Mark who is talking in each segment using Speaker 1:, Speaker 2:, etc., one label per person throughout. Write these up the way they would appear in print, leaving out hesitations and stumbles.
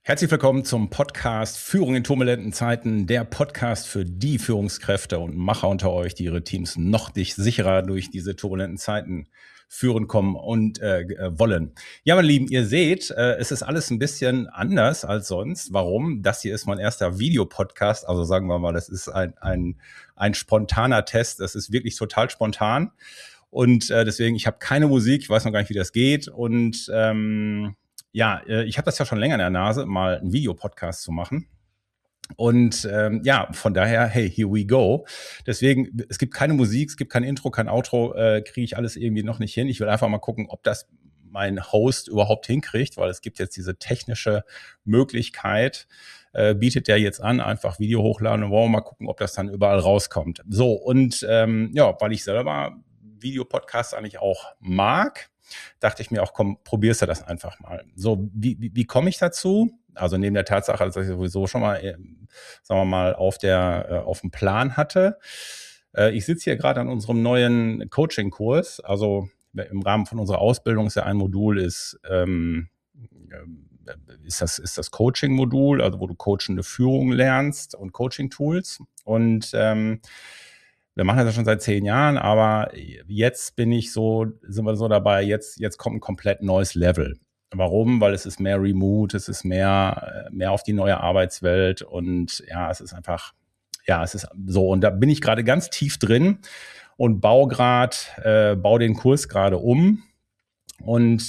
Speaker 1: Herzlich willkommen zum Podcast Führung in turbulenten Zeiten, der Podcast für die Führungskräfte und Macher unter euch, die ihre Teams noch nicht sicherer durch diese turbulenten Zeiten führen kommen und wollen. Ja, meine Lieben, ihr seht, es ist alles ein bisschen anders als sonst. Warum? Das hier ist mein erster Videopodcast, also sagen wir mal, das ist ein spontaner Test, das ist wirklich total spontan und deswegen, ich habe keine Musik, ich weiß noch gar nicht, wie das geht und ich habe das ja schon länger in der Nase, mal einen Videopodcast zu machen. Und von daher, hey, here we go. Deswegen, es gibt keine Musik, es gibt kein Intro, kein Outro, kriege ich alles irgendwie noch nicht hin. Ich will einfach mal gucken, ob das mein Host überhaupt hinkriegt, weil es gibt jetzt diese technische Möglichkeit, bietet der jetzt an, einfach Video hochladen und wollen wir mal gucken, ob das dann überall rauskommt. So, und weil ich selber Videopodcasts eigentlich auch mag, dachte ich mir auch, komm, probierst du das einfach mal. So, wie komme ich dazu? Also neben der Tatsache, dass ich sowieso schon mal, sagen wir mal, auf dem Plan hatte. Ich sitze hier gerade an unserem neuen Coaching-Kurs. Also im Rahmen von unserer Ausbildung ist ja ein Modul, ist das Coaching-Modul, also wo du coachende Führung lernst und Coaching-Tools. Und wir machen das ja schon seit 10 Jahren, aber jetzt sind wir so dabei, jetzt kommt ein komplett neues Level. Warum? Weil es ist mehr Remote, es ist mehr auf die neue Arbeitswelt und ja, es ist einfach, ja, es ist so. Und da bin ich gerade ganz tief drin und baue den Kurs gerade um. Und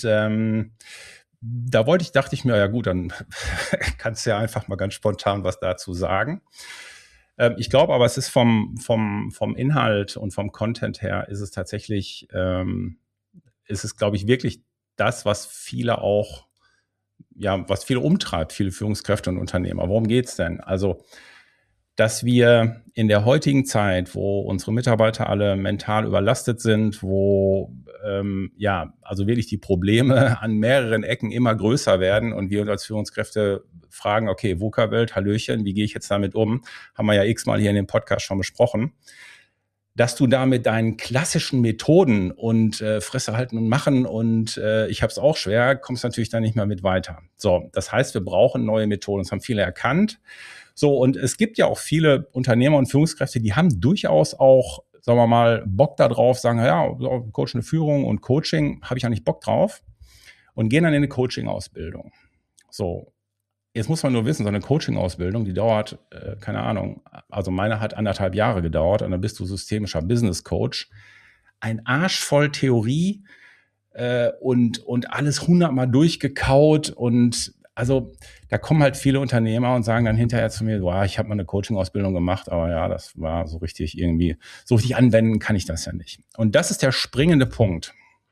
Speaker 1: dachte ich mir, ja gut, dann kannst du ja einfach mal ganz spontan was dazu sagen. Ich glaube aber, es ist vom Inhalt und vom Content her ist es tatsächlich, glaube ich, wirklich das, was viele umtreibt, viele Führungskräfte und Unternehmer. Worum geht's denn? Also, dass wir in der heutigen Zeit, wo unsere Mitarbeiter alle mental überlastet sind, wo also wirklich die Probleme an mehreren Ecken immer größer werden und wir uns als Führungskräfte fragen, okay, VUCA-Welt, Hallöchen, wie gehe ich jetzt damit um? Haben wir ja x-mal hier in dem Podcast schon besprochen. Dass du da mit deinen klassischen Methoden und Fresse halten und machen und ich habe es auch schwer, kommst natürlich dann nicht mehr mit weiter. So, das heißt, wir brauchen neue Methoden. Das haben viele erkannt. So, und es gibt ja auch viele Unternehmer und Führungskräfte, die haben durchaus auch, sagen wir mal, Bock da drauf, sagen, ja, coachende Führung und Coaching, habe ich eigentlich Bock drauf und gehen dann in eine Coaching-Ausbildung. So, jetzt muss man nur wissen, so eine Coaching-Ausbildung, die dauert, keine Ahnung, also meine hat 1,5 Jahre gedauert und dann bist du systemischer Business-Coach. Ein Arsch voll Theorie und alles 100-mal durchgekaut und also da kommen halt viele Unternehmer und sagen dann hinterher zu mir, wow, ich habe mal eine Coaching-Ausbildung gemacht, aber ja, das war so richtig anwenden kann ich das ja nicht. Und das ist der springende Punkt.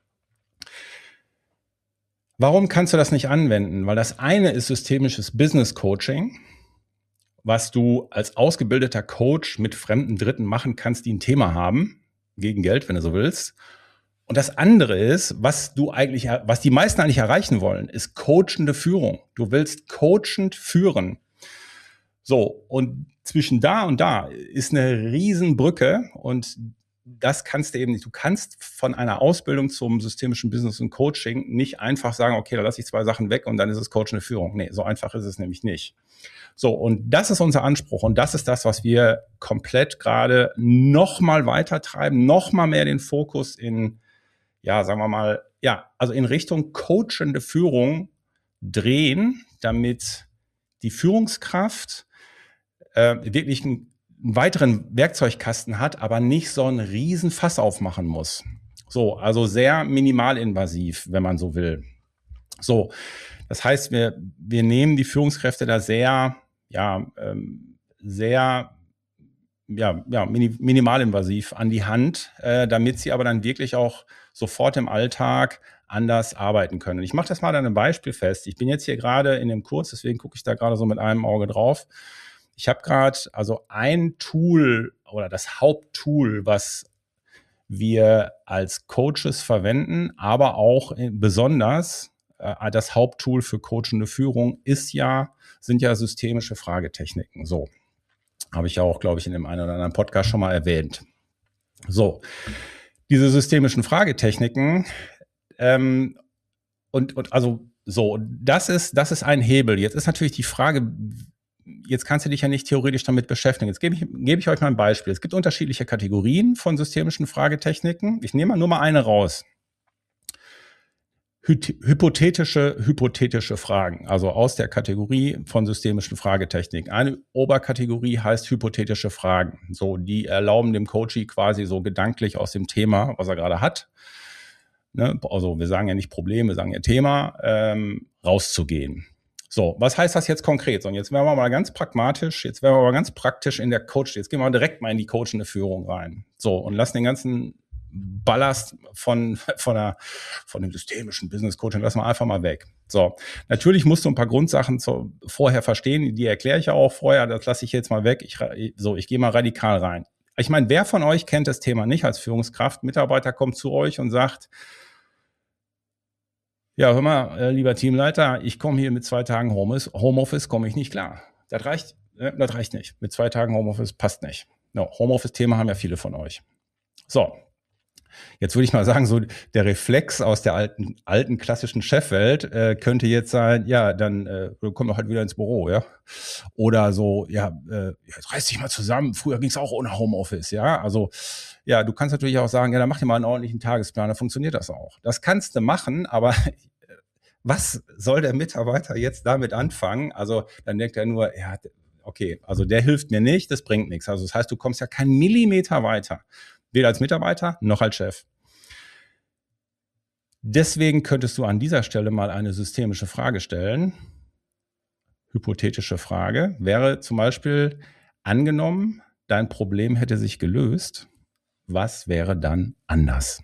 Speaker 1: Warum kannst du das nicht anwenden? Weil das eine ist systemisches Business Coaching, was du als ausgebildeter Coach mit fremden Dritten machen kannst, die ein Thema haben, gegen Geld, wenn du so willst. Und das andere ist, was die meisten eigentlich erreichen wollen, ist coachende Führung. Du willst coachend führen. So, und zwischen da und da ist eine Riesenbrücke und das kannst du eben nicht. Du kannst von einer Ausbildung zum systemischen Business und Coaching nicht einfach sagen, okay, da lasse ich 2 Sachen weg und dann ist es coachende Führung. Nee, so einfach ist es nämlich nicht. So, und das ist unser Anspruch und das ist das, was wir komplett gerade nochmal weiter treiben, nochmal mehr den Fokus in Richtung coachende Führung drehen, damit die Führungskraft wirklich einen weiteren Werkzeugkasten hat, aber nicht so einen riesen Fass aufmachen muss. So, also sehr minimalinvasiv, wenn man so will. So, das heißt, wir nehmen die Führungskräfte da sehr minimalinvasiv an die Hand, damit sie aber dann wirklich auch sofort im Alltag anders arbeiten können. Und ich mache das mal an einem Beispiel fest. Ich bin jetzt hier gerade in dem Kurs, deswegen gucke ich da gerade so mit einem Auge drauf. Ich habe gerade also ein Tool oder das Haupttool, was wir als Coaches verwenden, aber auch besonders das Haupttool für coachende Führung sind ja systemische Fragetechniken. So. Habe ich ja auch, glaube ich, in dem einen oder anderen Podcast schon mal erwähnt. So, diese systemischen Fragetechniken, also So, das ist ein Hebel. Jetzt ist natürlich die Frage, jetzt kannst du dich ja nicht theoretisch damit beschäftigen. Jetzt gebe ich euch mal ein Beispiel. Es gibt unterschiedliche Kategorien von systemischen Fragetechniken. Ich nehme nur mal eine raus. Hypothetische Fragen, also aus der Kategorie von systemischen Fragetechniken. Eine Oberkategorie heißt hypothetische Fragen. So, die erlauben dem Coachee quasi so gedanklich aus dem Thema, was er gerade hat, ne, also wir sagen ja nicht Problem, wir sagen ja Thema, rauszugehen. So, was heißt das jetzt konkret? So, und jetzt werden wir mal ganz pragmatisch, jetzt werden wir mal ganz praktisch in der Coach, jetzt gehen wir direkt mal in die coachende Führung rein. So, und lassen den ganzen Ballast von dem systemischen Business Coaching, lassen wir einfach mal weg. So, natürlich musst du ein paar Grundsachen vorher verstehen, die erkläre ich ja auch vorher, das lasse ich jetzt mal weg. Ich gehe mal radikal rein. Ich meine, wer von euch kennt das Thema nicht als Führungskraft? Mitarbeiter kommt zu euch und sagt, ja, hör mal, lieber Teamleiter, ich komme hier mit 2 Tagen Homeoffice komme ich nicht klar. Das reicht nicht. Mit 2 Tagen Homeoffice passt nicht. No, Homeoffice-Thema haben ja viele von euch. So, jetzt würde ich mal sagen, so der Reflex aus der alten klassischen Chefwelt könnte jetzt sein, ja, dann komm doch halt wieder ins Büro, ja. Oder so, ja, jetzt reiß dich mal zusammen. Früher ging es auch ohne Homeoffice, ja. Also, ja, du kannst natürlich auch sagen, ja, dann mach dir mal einen ordentlichen Tagesplan, dann funktioniert das auch. Das kannst du machen, aber was soll der Mitarbeiter jetzt damit anfangen? Also, dann denkt er nur, ja, okay, also der hilft mir nicht, das bringt nichts. Also, das heißt, du kommst ja keinen Millimeter weiter. Weder als Mitarbeiter noch als Chef. Deswegen könntest du an dieser Stelle mal eine systemische Frage stellen. Hypothetische Frage wäre zum Beispiel, angenommen, dein Problem hätte sich gelöst, was wäre dann anders?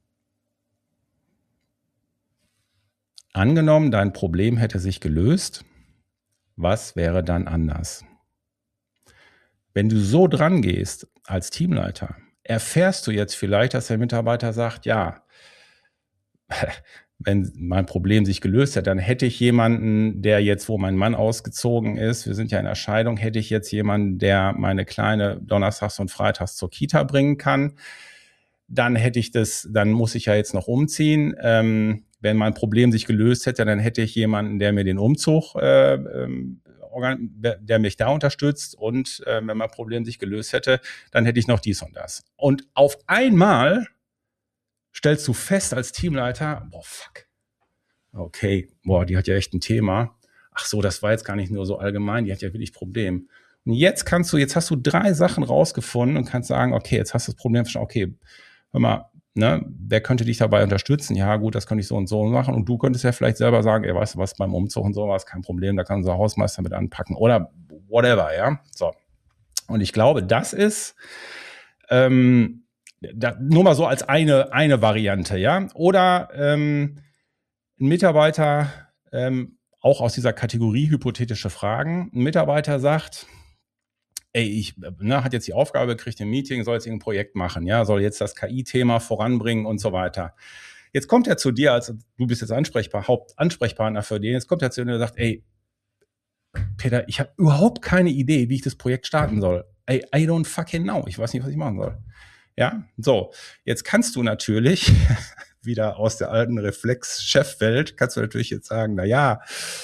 Speaker 1: Angenommen, dein Problem hätte sich gelöst, was wäre dann anders? Wenn du so dran gehst als Teamleiter, erfährst du jetzt vielleicht, dass der Mitarbeiter sagt, ja, wenn mein Problem sich gelöst hat, dann hätte ich jemanden, der jetzt, wo mein Mann ausgezogen ist, wir sind ja in der Scheidung, hätte ich jetzt jemanden, der meine Kleine donnerstags und freitags zur Kita bringen kann. Dann muss ich ja jetzt noch umziehen. Wenn mein Problem sich gelöst hätte, dann hätte ich jemanden, der mir den Umzug, der mich da unterstützt. Und wenn mein Problem sich gelöst hätte, dann hätte ich noch dies und das. Und auf einmal stellst du fest als Teamleiter, boah, fuck. Okay, boah, die hat ja echt ein Thema. Ach so, das war jetzt gar nicht nur so allgemein, die hat ja wirklich ein Problem. Und jetzt hast du 3 Sachen rausgefunden und kannst sagen, okay, jetzt hast du das Problem verstanden, okay, hör mal, ne, wer könnte dich dabei unterstützen? Ja, gut, das könnte ich so und so machen. Und du könntest ja vielleicht selber sagen, ey, weißt du was, beim Umzug und so war es kein Problem, da kann unser Hausmeister mit anpacken oder whatever, ja. So. Und ich glaube, das ist, nur mal so als eine Variante, ja. Oder ein Mitarbeiter, auch aus dieser Kategorie hypothetische Fragen, ein Mitarbeiter sagt, ey, hat jetzt die Aufgabe, kriegt ein Meeting, soll jetzt irgendein Projekt machen, ja, soll jetzt das KI-Thema voranbringen und so weiter. Jetzt kommt er zu dir, also du bist jetzt Hauptansprechpartner für den, jetzt kommt er zu dir und sagt, ey, Peter, ich habe überhaupt keine Idee, wie ich das Projekt starten soll. Ey, I don't fucking know. Ich weiß nicht, was ich machen soll. Ja, so, jetzt kannst du natürlich wieder aus der alten Reflex-Chefwelt, kannst du natürlich jetzt sagen, ja,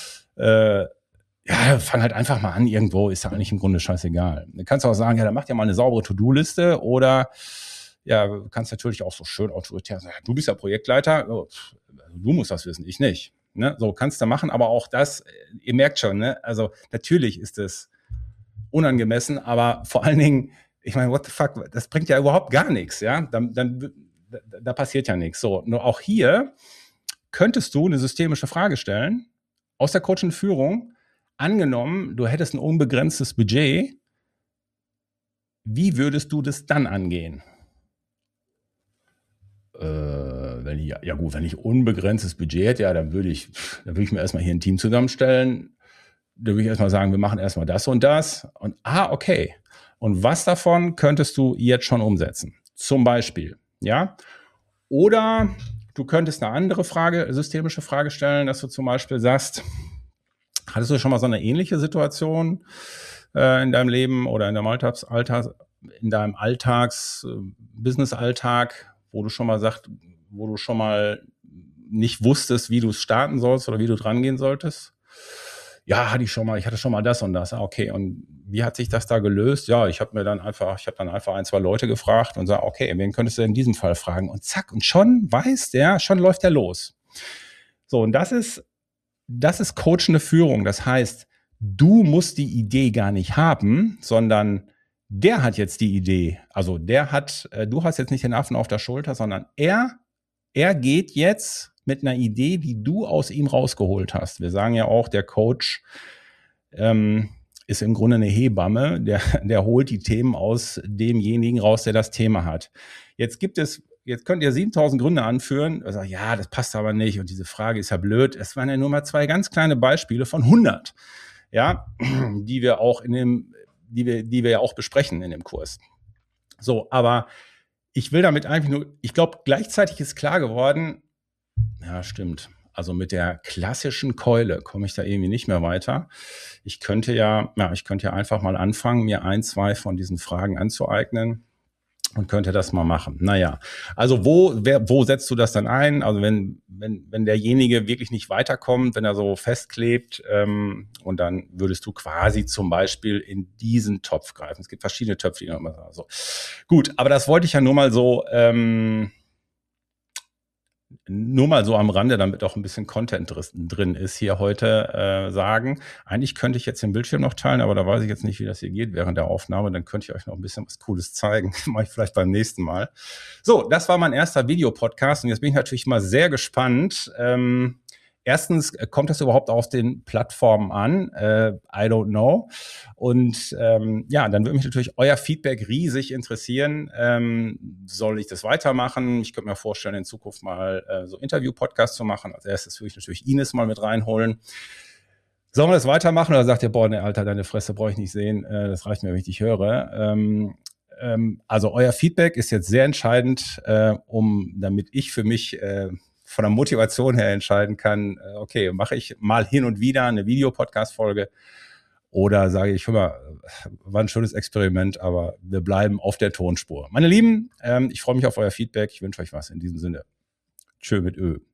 Speaker 1: fang halt einfach mal an irgendwo, ist ja eigentlich im Grunde scheißegal. Dann kannst du auch sagen, ja, dann mach dir mal eine saubere To-Do-Liste oder ja, du kannst natürlich auch so schön autoritär sagen, du bist ja Projektleiter, du musst das wissen, ich nicht. Ne? So kannst du machen, aber auch das, ihr merkt schon, ne? Also natürlich ist es unangemessen, aber vor allen Dingen, ich meine, what the fuck, das bringt ja überhaupt gar nichts, ja, da passiert ja nichts. So, nur auch hier könntest du eine systemische Frage stellen, aus der Coaching Führung, angenommen, du hättest ein unbegrenztes Budget, wie würdest du das dann angehen? Wenn ich unbegrenztes Budget hätte, ja, dann würde ich mir erstmal hier ein Team zusammenstellen, da würde ich erstmal sagen, wir machen erstmal das und das und okay. Und was davon könntest du jetzt schon umsetzen? Zum Beispiel, ja? Oder du könntest eine andere systemische Frage stellen, dass du zum Beispiel sagst, hattest du schon mal so eine ähnliche Situation in deinem Leben oder in deinem Business-Alltag, wo du schon mal nicht wusstest, wie du es starten sollst oder wie du dran gehen solltest? Ja, ich hatte schon mal das und das. Okay, und wie hat sich das da gelöst? Ja, ich habe dann einfach ein, zwei Leute gefragt und sage, okay, wen könntest du in diesem Fall fragen? Und zack, und schon schon läuft der los. So, und das ist coachende Führung. Das heißt, du musst die Idee gar nicht haben, sondern der hat jetzt die Idee. Also du hast jetzt nicht den Affen auf der Schulter, sondern er geht jetzt mit einer Idee, die du aus ihm rausgeholt hast. Wir sagen ja auch, der Coach ist im Grunde eine Hebamme, der holt die Themen aus demjenigen raus, der das Thema hat. Jetzt könnt ihr 7000 Gründe anführen, also, ja, das passt aber nicht und diese Frage ist ja blöd. Es waren ja nur mal 2 ganz kleine Beispiele von 100, ja, die wir ja auch besprechen in dem Kurs. So, aber ich will damit eigentlich nur, ich glaube, gleichzeitig ist klar geworden, ja, stimmt. Also mit der klassischen Keule komme ich da irgendwie nicht mehr weiter. Ich könnte ja einfach mal anfangen, mir 1, 2 von diesen Fragen anzueignen und könnte das mal machen. Naja, also wo setzt du das dann ein? Also wenn derjenige wirklich nicht weiterkommt, wenn er so festklebt, und dann würdest du quasi zum Beispiel in diesen Topf greifen. Es gibt verschiedene Töpfe, die immer so. Gut, aber das wollte ich ja nur mal so am Rande, damit auch ein bisschen Content drin ist hier heute, sagen. Eigentlich könnte ich jetzt den Bildschirm noch teilen, aber da weiß ich jetzt nicht, wie das hier geht während der Aufnahme. Dann könnte ich euch noch ein bisschen was Cooles zeigen. Mache ich vielleicht beim nächsten Mal. So, das war mein erster Videopodcast und jetzt bin ich natürlich mal sehr gespannt. Erstens, kommt das überhaupt auf den Plattformen an? I don't know. Und dann würde mich natürlich euer Feedback riesig interessieren. Soll ich das weitermachen? Ich könnte mir vorstellen, in Zukunft mal so Interview-Podcasts zu machen. Als erstes würde ich natürlich Ines mal mit reinholen. Sollen wir das weitermachen oder sagt ihr, boah, ne, Alter, deine Fresse brauche ich nicht sehen. Das reicht mir, wenn ich dich höre. Also euer Feedback ist jetzt sehr entscheidend, damit ich für mich von der Motivation her entscheiden kann, okay, mache ich mal hin und wieder eine Videopodcast-Folge oder sage ich, hör mal, war ein schönes Experiment, aber wir bleiben auf der Tonspur. Meine Lieben, ich freue mich auf euer Feedback. Ich wünsche euch was in diesem Sinne. Tschö mit Ö.